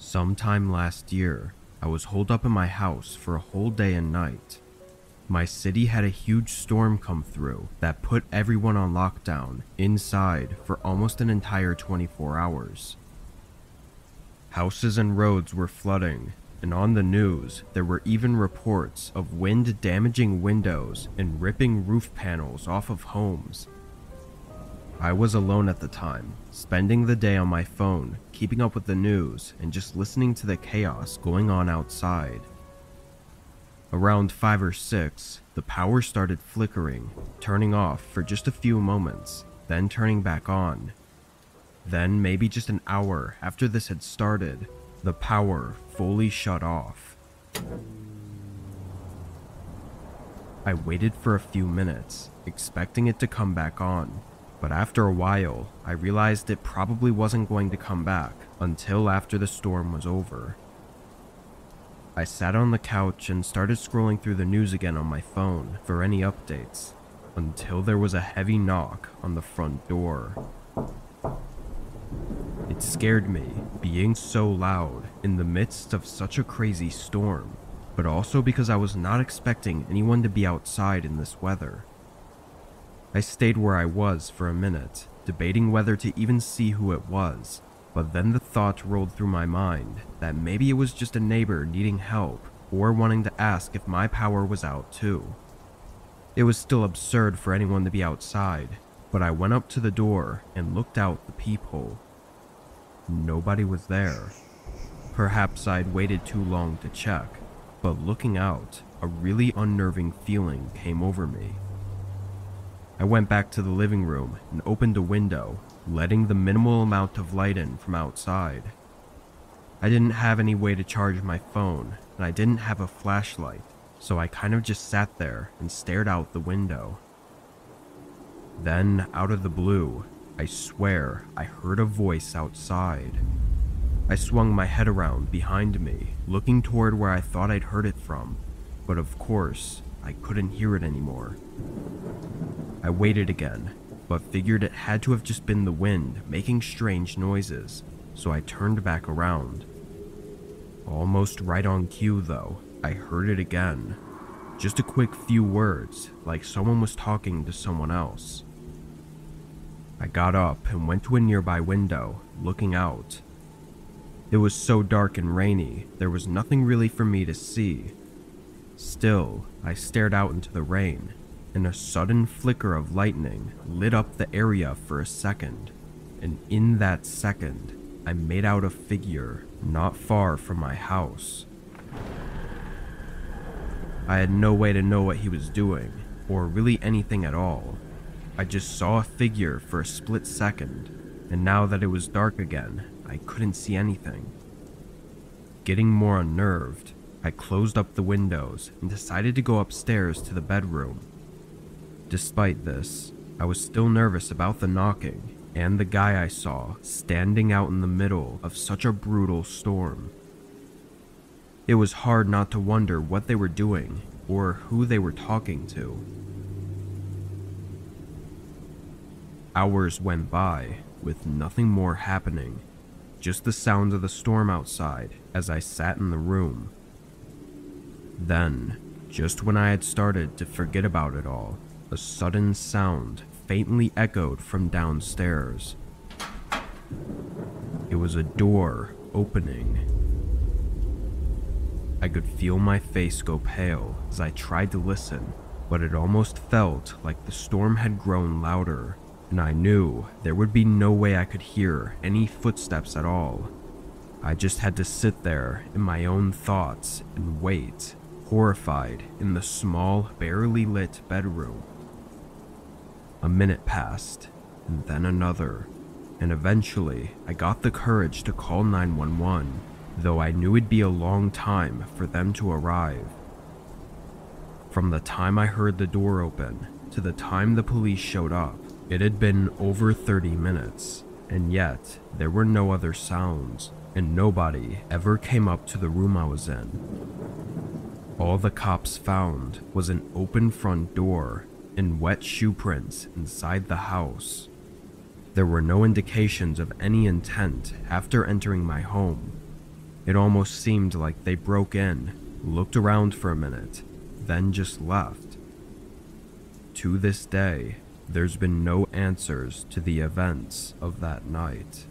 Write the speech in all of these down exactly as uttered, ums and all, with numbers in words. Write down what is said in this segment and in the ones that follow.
Sometime last year, I was holed up in my house for a whole day and night. My city had a huge storm come through that put everyone on lockdown inside for almost an entire twenty-four hours. Houses and roads were flooding, and on the news, there were even reports of wind damaging windows and ripping roof panels off of homes. I was alone at the time, spending the day on my phone, keeping up with the news and just listening to the chaos going on outside. Around five or six, the power started flickering, turning off for just a few moments, then turning back on. Then, maybe just an hour after this had started, the power fully shut off. I waited for a few minutes, expecting it to come back on. But after a while, I realized it probably wasn't going to come back until after the storm was over. I sat on the couch and started scrolling through the news again on my phone for any updates, until there was a heavy knock on the front door. It scared me, being so loud in the midst of such a crazy storm, but also because I was not expecting anyone to be outside in this weather. I stayed where I was for a minute, debating whether to even see who it was, but then the thought rolled through my mind that maybe it was just a neighbor needing help or wanting to ask if my power was out too. It was still absurd for anyone to be outside, but I went up to the door and looked out the peephole. Nobody was there. Perhaps I'd waited too long to check, but looking out, a really unnerving feeling came over me. I went back to the living room and opened a window, letting the minimal amount of light in from outside. I didn't have any way to charge my phone, and I didn't have a flashlight, so I kind of just sat there and stared out the window. Then, out of the blue, I swear I heard a voice outside. I swung my head around behind me, looking toward where I thought I'd heard it from, but of course, I couldn't hear it anymore. I waited again, but figured it had to have just been the wind making strange noises, so I turned back around. Almost right on cue though, I heard it again. Just a quick few words, like someone was talking to someone else. I got up and went to a nearby window, looking out. It was so dark and rainy, there was nothing really for me to see. Still, I stared out into the rain, and a sudden flicker of lightning lit up the area for a second, and in that second, I made out a figure not far from my house. I had no way to know what he was doing, or really anything at all. I just saw a figure for a split second, and now that it was dark again, I couldn't see anything. Getting more unnerved, I closed up the windows and decided to go upstairs to the bedroom. Despite this, I was still nervous about the knocking and the guy I saw standing out in the middle of such a brutal storm. It was hard not to wonder what they were doing or who they were talking to. Hours went by with nothing more happening, just the sound of the storm outside as I sat in the room. Then, just when I had started to forget about it all, a sudden sound faintly echoed from downstairs. It was a door opening. I could feel my face go pale as I tried to listen, but it almost felt like the storm had grown louder, and I knew there would be no way I could hear any footsteps at all. I just had to sit there in my own thoughts and wait, horrified in the small, barely lit bedroom. A minute passed, and then another, and eventually I got the courage to call nine one one, though I knew it'd be a long time for them to arrive. From the time I heard the door open to the time the police showed up, it had been over thirty minutes, and yet there were no other sounds, and nobody ever came up to the room I was in. All the cops found was an open front door and wet shoe prints inside the house. There were no indications of any intent after entering my home. It almost seemed like they broke in, looked around for a minute, then just left. To this day, there's been no answers to the events of that night.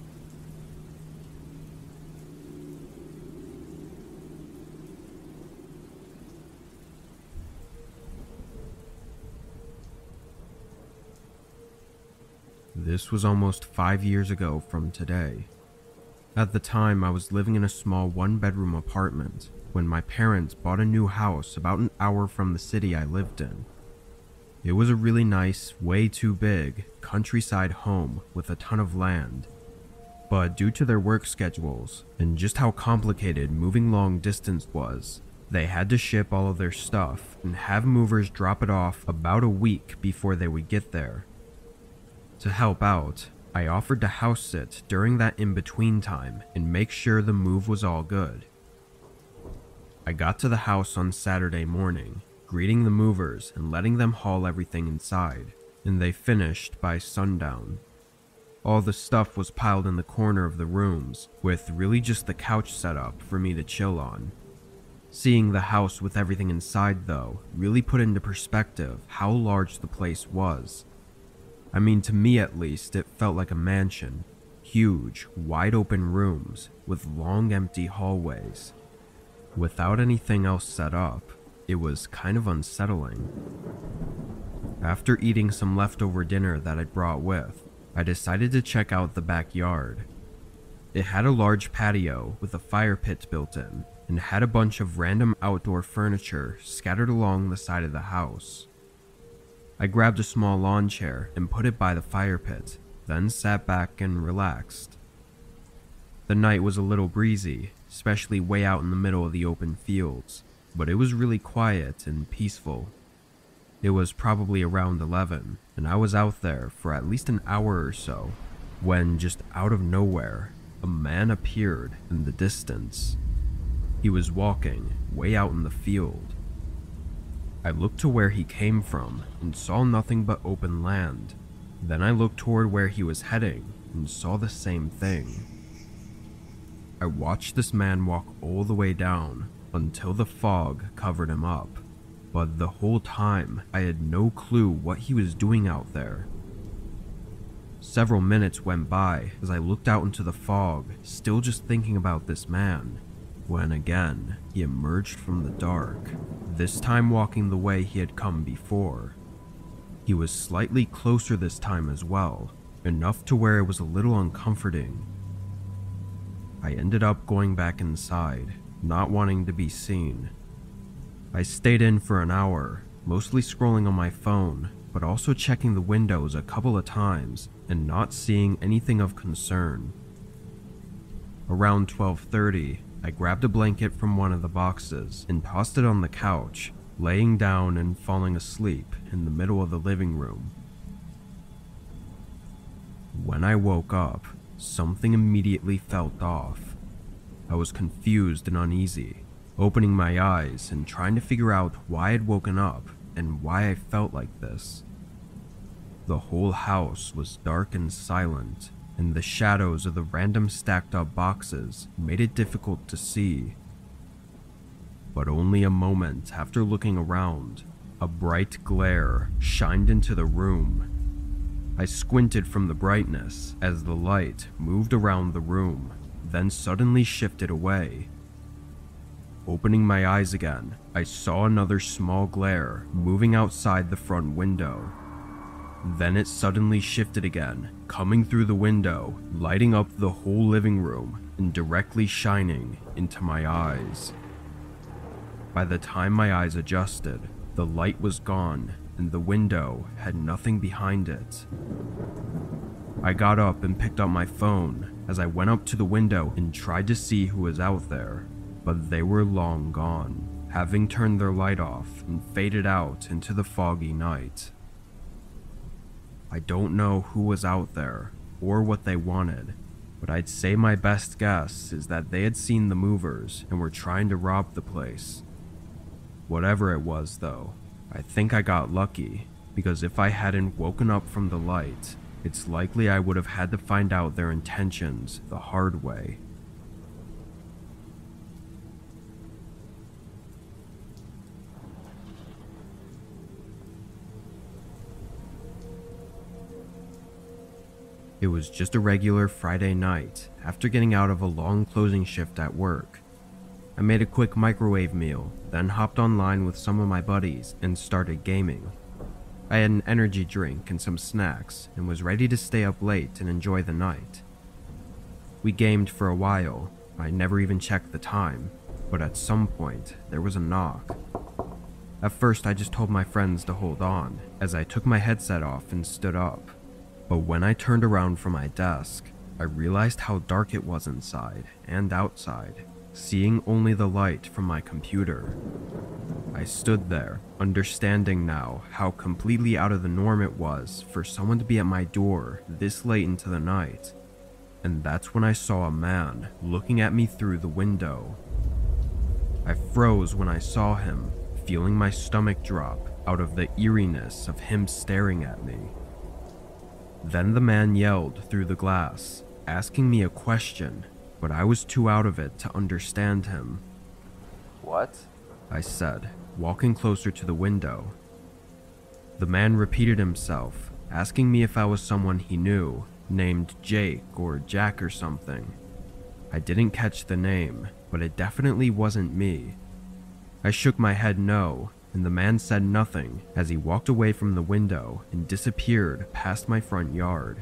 This was almost five years ago from today. At the time, I was living in a small one-bedroom apartment when my parents bought a new house about an hour from the city I lived in. It was a really nice, way too big, countryside home with a ton of land. But due to their work schedules and just how complicated moving long distance was, they had to ship all of their stuff and have movers drop it off about a week before they would get there. To help out, I offered to house sit during that in-between time and make sure the move was all good. I got to the house on Saturday morning, greeting the movers and letting them haul everything inside, and they finished by sundown. All the stuff was piled in the corner of the rooms, with really just the couch set up for me to chill on. Seeing the house with everything inside, though, really put into perspective how large the place was. I mean, to me at least, it felt like a mansion. Huge, wide-open rooms with long, empty hallways. Without anything else set up, it was kind of unsettling. After eating some leftover dinner that I'd brought with, I decided to check out the backyard. It had a large patio with a fire pit built in, and had a bunch of random outdoor furniture scattered along the side of the house. I grabbed a small lawn chair and put it by the fire pit, then sat back and relaxed. The night was a little breezy, especially way out in the middle of the open fields, but it was really quiet and peaceful. It was probably around eleven, and I was out there for at least an hour or so, when just out of nowhere, a man appeared in the distance. He was walking way out in the field. I looked to where he came from and saw nothing but open land. Then I looked toward where he was heading and saw the same thing. I watched this man walk all the way down until the fog covered him up, but the whole time I had no clue what he was doing out there. Several minutes went by as I looked out into the fog, still just thinking about this man, when again he emerged from the dark, this time walking the way he had come before. He was slightly closer this time as well, enough to where it was a little uncomforting. I ended up going back inside, not wanting to be seen. I stayed in for an hour, mostly scrolling on my phone, but also checking the windows a couple of times and not seeing anything of concern. Around twelve thirty, I grabbed a blanket from one of the boxes and tossed it on the couch, laying down and falling asleep in the middle of the living room. When I woke up, something immediately felt off. I was confused and uneasy, opening my eyes and trying to figure out why I'd woken up and why I felt like this. The whole house was dark and silent, and the shadows of the random stacked up boxes made it difficult to see. But only a moment after looking around, a bright glare shined into the room. I squinted from the brightness as the light moved around the room, then suddenly shifted away. Opening my eyes again, I saw another small glare moving outside the front window. Then it suddenly shifted again, coming through the window, lighting up the whole living room and directly shining into my eyes. By the time my eyes adjusted, the light was gone and the window had nothing behind it. I got up and picked up my phone as I went up to the window and tried to see who was out there, but they were long gone, having turned their light off and faded out into the foggy night. I don't know who was out there or what they wanted, but I'd say my best guess is that they had seen the movers and were trying to rob the place. Whatever it was though, I think I got lucky, because if I hadn't woken up from the light, it's likely I would have had to find out their intentions the hard way. It was just a regular Friday night after getting out of a long closing shift at work. I made a quick microwave meal, then hopped online with some of my buddies and started gaming. I had an energy drink and some snacks and was ready to stay up late and enjoy the night. We gamed for a while. I never even checked the time, but at some point there was a knock. At first I just told my friends to hold on as I took my headset off and stood up. But when I turned around from my desk, I realized how dark it was inside and outside, seeing only the light from my computer. I stood there, understanding now how completely out of the norm it was for someone to be at my door this late into the night. And that's when I saw a man looking at me through the window. I froze when I saw him, feeling my stomach drop out of the eeriness of him staring at me. Then the man yelled through the glass, asking me a question, but I was too out of it to understand him. "What?" I said, walking closer to the window. The man repeated himself, asking me if I was someone he knew, named Jake or Jack or something. I didn't catch the name, but it definitely wasn't me. I shook my head no, and the man said nothing as he walked away from the window and disappeared past my front yard.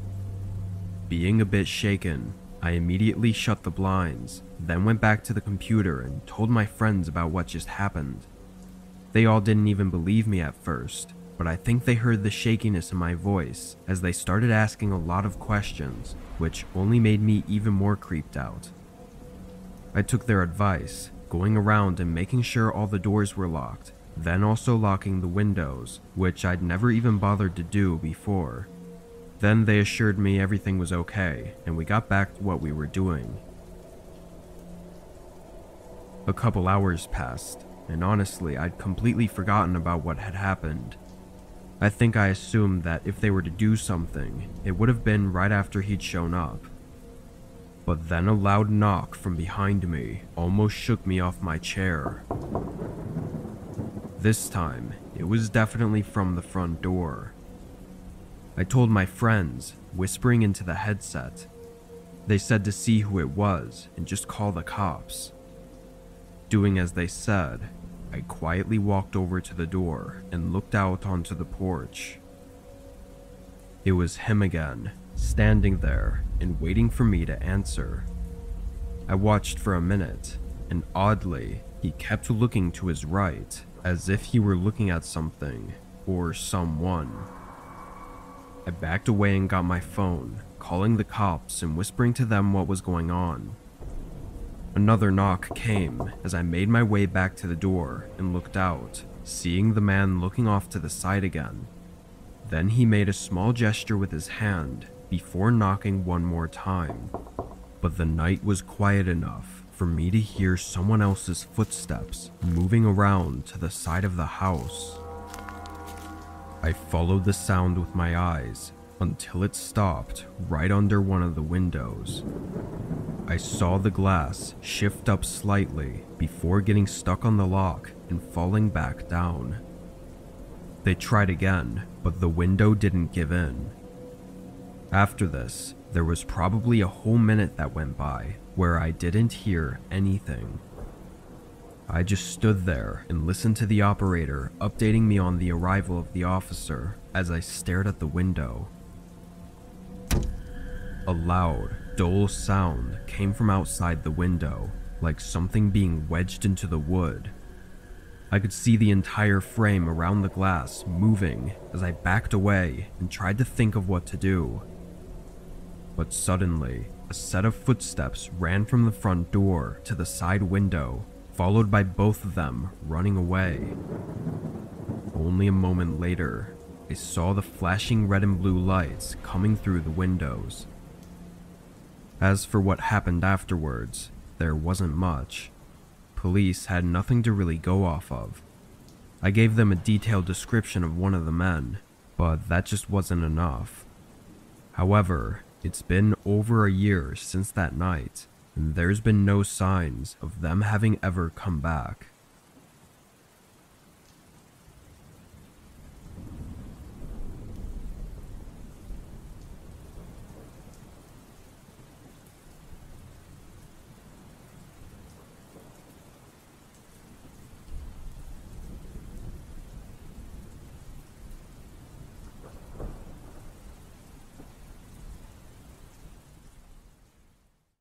Being a bit shaken, I immediately shut the blinds, then went back to the computer and told my friends about what just happened. They all didn't even believe me at first, but I think they heard the shakiness in my voice as they started asking a lot of questions, which only made me even more creeped out. I took their advice, going around and making sure all the doors were locked, then also locking the windows, which I'd never even bothered to do before. Then they assured me everything was okay, and we got back to what we were doing. A couple hours passed, and honestly, I'd completely forgotten about what had happened. I think I assumed that if they were to do something, it would have been right after he'd shown up. But then a loud knock from behind me almost shook me off my chair. This time, it was definitely from the front door. I told my friends, whispering into the headset. They said to see who it was and just call the cops. Doing as they said, I quietly walked over to the door and looked out onto the porch. It was him again, standing there and waiting for me to answer. I watched for a minute, and oddly, he kept looking to his right, as if he were looking at something or someone. I backed away and got my phone, calling the cops and whispering to them what was going on. Another knock came as I made my way back to the door and looked out, seeing the man looking off to the side again. Then he made a small gesture with his hand before knocking one more time. But the night was quiet enough for me to hear someone else's footsteps moving around to the side of the house. I followed the sound with my eyes until it stopped right under one of the windows. I saw the glass shift up slightly before getting stuck on the lock and falling back down. They tried again, but the window didn't give in. After this, there was probably a whole minute that went by where I didn't hear anything. I just stood there and listened to the operator updating me on the arrival of the officer as I stared at the window. A loud, dull sound came from outside the window, like something being wedged into the wood. I could see the entire frame around the glass moving as I backed away and tried to think of what to do. But suddenly, a set of footsteps ran from the front door to the side window, followed by both of them running away. Only a moment later, I saw the flashing red and blue lights coming through the windows. As for what happened afterwards, there wasn't much. Police had nothing to really go off of. I gave them a detailed description of one of the men, but that just wasn't enough. However, it's been over a year since that night, and there's been no signs of them having ever come back.